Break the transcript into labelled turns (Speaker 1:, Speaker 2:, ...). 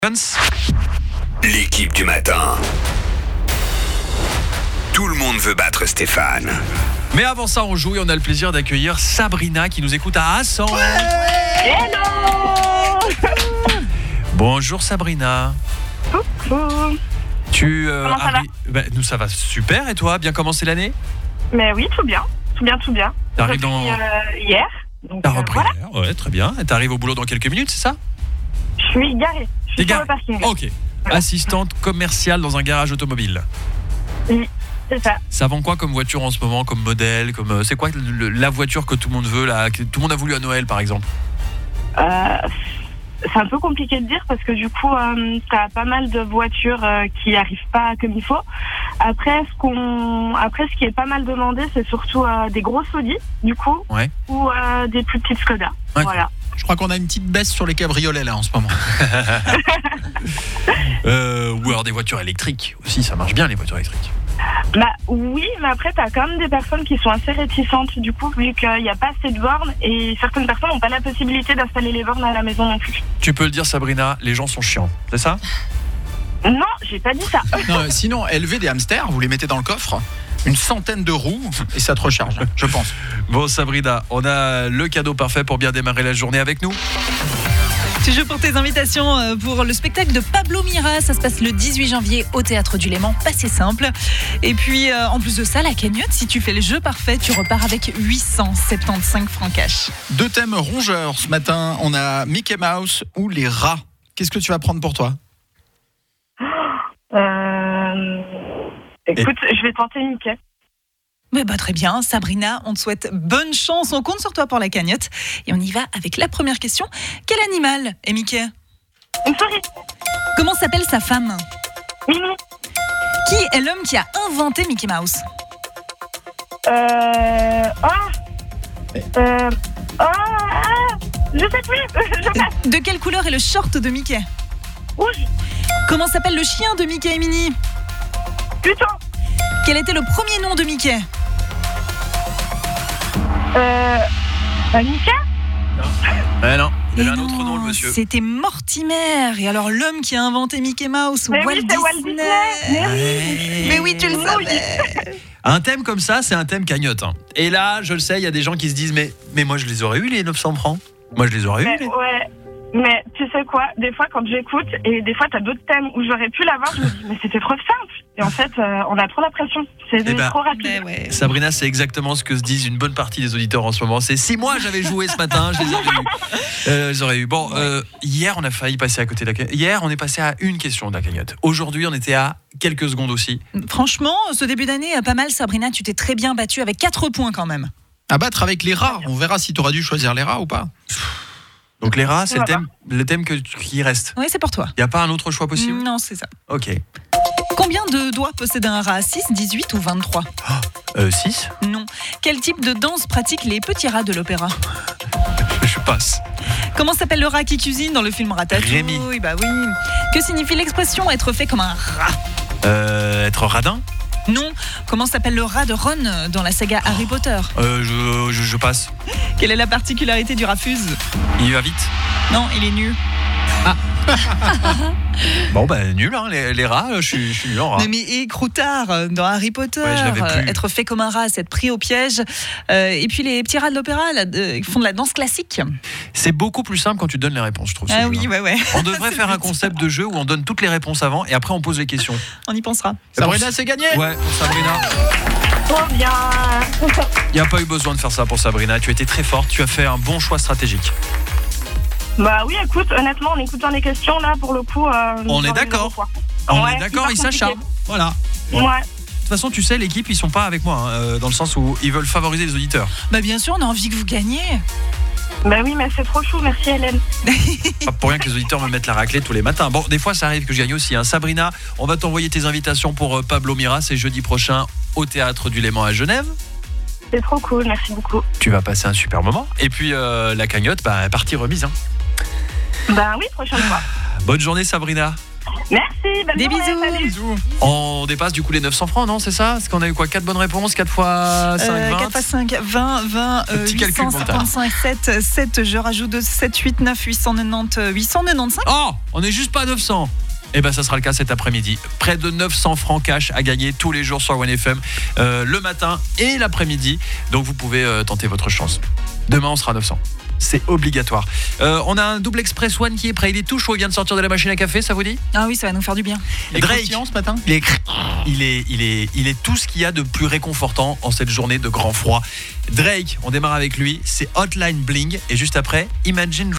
Speaker 1: L'équipe du matin. Tout le monde veut battre Stéphane.
Speaker 2: Mais avant ça, on joue et on a le plaisir d'accueillir Sabrina qui nous écoute à Hassan.
Speaker 3: Hello.
Speaker 2: Bonjour Sabrina.
Speaker 3: Coucou.
Speaker 2: Comment
Speaker 3: ça va ?
Speaker 2: Nous ça va super, et toi, bien commencé l'année ?
Speaker 3: Mais oui, tout bien.
Speaker 2: T'arrives
Speaker 3: Hier. Donc,
Speaker 2: T'as repris
Speaker 3: voilà.
Speaker 2: hier, ouais, très bien. Et t'arrives au boulot dans quelques minutes, c'est ça ?
Speaker 3: Je suis garée. Je suis
Speaker 2: T'es
Speaker 3: sur le parking.
Speaker 2: Ok.
Speaker 3: Voilà.
Speaker 2: Assistante commerciale dans un garage automobile.
Speaker 3: Oui, c'est ça.
Speaker 2: Ça vend quoi comme voiture en ce moment, comme modèle, c'est quoi la voiture que tout le monde veut là, que tout le monde a voulu à Noël par exemple ?
Speaker 3: C'est un peu compliqué de dire parce que du coup, t'as pas mal de voitures qui arrivent pas comme il faut. Après, ce qui est pas mal demandé, c'est surtout des grosses Audi, du coup,
Speaker 2: Ouais.
Speaker 3: ou des plus petites Skoda.
Speaker 2: Ouais.
Speaker 3: Voilà.
Speaker 4: Je crois qu'on a une petite baisse sur les cabriolets là en ce moment.
Speaker 2: Ou alors des voitures électriques aussi, ça marche bien les voitures électriques.
Speaker 3: Bah oui, mais après t'as quand même des personnes qui sont assez réticentes du coup, vu qu'il n'y a pas assez de bornes et certaines personnes n'ont pas la possibilité d'installer les bornes à la maison non plus.
Speaker 2: Tu peux le dire Sabrina, les gens sont chiants, c'est ça ?
Speaker 3: Non, j'ai pas dit ça.
Speaker 4: Non, sinon, élever des hamsters, vous les mettez dans le coffre, une centaine de roues et ça te recharge, je pense.
Speaker 2: Bon Sabrina, on a le cadeau parfait pour bien démarrer la journée avec nous.
Speaker 5: Tu joues pour tes invitations pour le spectacle de Pablo Mira. Ça se passe le 18 janvier au Théâtre du Léman. Pas si simple. Et puis, en plus de ça, la cagnotte, si tu fais le jeu parfait, tu repars avec 875 francs cash.
Speaker 4: 2 thèmes rongeurs ce matin, on a Mickey Mouse ou les rats. Qu'est-ce que tu vas prendre pour toi ?
Speaker 3: Écoute, je vais tenter Mickey.
Speaker 5: Mais très bien, Sabrina, on te souhaite bonne chance. On compte sur toi pour la cagnotte. Et on y va avec la première question. Quel animal est Mickey ?
Speaker 3: Une souris.
Speaker 5: Comment s'appelle sa femme ?
Speaker 3: Mimi.
Speaker 5: Qui est l'homme qui a inventé Mickey Mouse ?
Speaker 3: Je sais plus.
Speaker 5: De quelle couleur est le short de Mickey ?
Speaker 3: Rouge.
Speaker 5: Comment s'appelle le chien de Mickey et Minnie ?
Speaker 3: Pluton.
Speaker 5: Quel était le premier nom de Mickey ?
Speaker 3: Mickey.
Speaker 2: Non, il
Speaker 5: Et
Speaker 2: avait un autre nom le monsieur.
Speaker 5: C'était Mortimer. Et alors l'homme qui a inventé Mickey Mouse,
Speaker 3: Mais
Speaker 5: Walt
Speaker 3: oui, c'est Walt
Speaker 5: Disney.
Speaker 3: Disney. Mais oui.
Speaker 5: Mais oui, tu le
Speaker 3: Oui.
Speaker 5: savais.
Speaker 2: Un thème comme ça, c'est un thème cagnotte. Hein. Et là, je le sais, il y a des gens qui se disent mais moi je les aurais eu les 900 francs. Moi je les aurais eu.
Speaker 3: Ouais. Mais tu sais quoi, des fois quand j'écoute, et des fois t'as d'autres thèmes où j'aurais pu l'avoir, je me dis mais c'était trop simple. Et en fait, on a trop la pression. C'est trop rapide.
Speaker 5: Mais ouais.
Speaker 2: Sabrina, c'est exactement ce que se disent une bonne partie des auditeurs en ce moment. C'est si moi j'avais joué ce matin, je les aurais eu. Je les aurais eu. Bon, hier on a failli passer à côté de la cagnotte. Hier on est passé à une question de la cagnotte. Aujourd'hui on était à quelques secondes aussi.
Speaker 5: Franchement, ce début d'année, pas mal, Sabrina, tu t'es très bien battue avec 4 points quand même.
Speaker 4: À battre avec les rats, on verra si tu auras dû choisir les rats ou pas.
Speaker 2: Donc les rats, c'est le thème qui reste.
Speaker 5: Oui, c'est pour toi.
Speaker 2: Il n'y a pas un autre choix possible ?
Speaker 5: Non, c'est ça.
Speaker 2: Ok.
Speaker 5: Combien de doigts possède un rat ? 6, 18 ou 23 ?
Speaker 2: 6 ?
Speaker 5: Non. Quel type de danse pratiquent les petits rats de l'opéra ?
Speaker 2: Je passe.
Speaker 5: Comment s'appelle le rat qui cuisine dans le film Ratatouille ?
Speaker 2: Rémi.
Speaker 5: Bah oui. Que signifie l'expression être fait comme un rat ?
Speaker 2: Être radin ?
Speaker 5: Non. Comment s'appelle le rat de Ron dans la saga Harry Potter ?
Speaker 2: Je passe.
Speaker 5: Quelle est la particularité du rat fuse ?
Speaker 2: Il va vite.
Speaker 5: Non, il est nu.
Speaker 2: Bon nul hein, les rats, je suis nul en rat.
Speaker 5: Non, mais Croutard dans Harry Potter,
Speaker 2: Ouais, je l'avais plus.
Speaker 5: être fait comme un rat, c'est être pris au piège. Et puis les petits rats de l'opéra, ils font de la danse classique.
Speaker 2: C'est beaucoup plus simple quand tu donnes les réponses, je trouve.
Speaker 5: Ah oui, ouais.
Speaker 2: On devrait faire un concept de jeu où on donne toutes les réponses avant et après on pose les questions.
Speaker 5: On y pensera.
Speaker 4: Sabrina, c'est gagné.
Speaker 2: Ouais, pour Sabrina.
Speaker 3: Trop bien.
Speaker 2: Il n'y a pas eu besoin de faire ça pour Sabrina. Tu étais très forte, tu as fait un bon choix stratégique.
Speaker 3: Bah oui, écoute, honnêtement, en écoutant les questions, là, pour le coup...
Speaker 2: On est d'accord. On est d'accord, ils s'acharnent. Voilà.
Speaker 3: Ouais.
Speaker 2: De toute façon, tu sais, l'équipe, ils sont pas avec moi, hein, dans le sens où ils veulent favoriser les auditeurs.
Speaker 5: Bah bien sûr, on a envie que vous gagniez.
Speaker 3: Bah oui, mais c'est trop chou, merci Hélène.
Speaker 2: Pas pour rien que les auditeurs me mettent la raclée tous les matins. Bon, des fois, ça arrive que je gagne aussi. Hein. Sabrina, on va t'envoyer tes invitations pour Pablo Mira. C'est jeudi prochain au Théâtre du Léman à Genève.
Speaker 3: C'est trop cool, merci beaucoup.
Speaker 2: Tu vas passer un super moment. Et puis, la cagnotte, partie remise. Hein.
Speaker 3: Bah oui, prochaine fois.
Speaker 2: Bonne journée, Sabrina.
Speaker 3: Merci, bonne
Speaker 5: Des
Speaker 3: journée,
Speaker 5: bisous.
Speaker 3: salut.
Speaker 4: Bisous.
Speaker 2: On dépasse du coup les 900 francs, non? C'est ça? Parce qu'on a eu quoi? 4 bonnes réponses, 4 fois 5, 20.
Speaker 5: 4 x 5, 20,
Speaker 2: Petit calcul
Speaker 5: 855, 7, je rajoute 7, 8, 9, 890, 895.
Speaker 2: Oh, on n'est juste pas à 900. Eh ben ça sera le cas cet après-midi. Près de 900 francs cash à gagner tous les jours sur 1FM, le matin et l'après-midi. Donc vous pouvez tenter votre chance. Demain on sera à 900. C'est obligatoire. On a un double express one qui est prêt. Il est tout chaud. Il vient de sortir de la machine à café. Ça vous dit?
Speaker 5: Ah oui, ça va nous faire du bien.
Speaker 4: Et
Speaker 2: Drake.
Speaker 4: croustillant ce matin?
Speaker 2: Il est tout ce qu'il y a de plus réconfortant en cette journée de grand froid. Drake, on démarre avec lui. C'est Hotline Bling et juste après, Imagine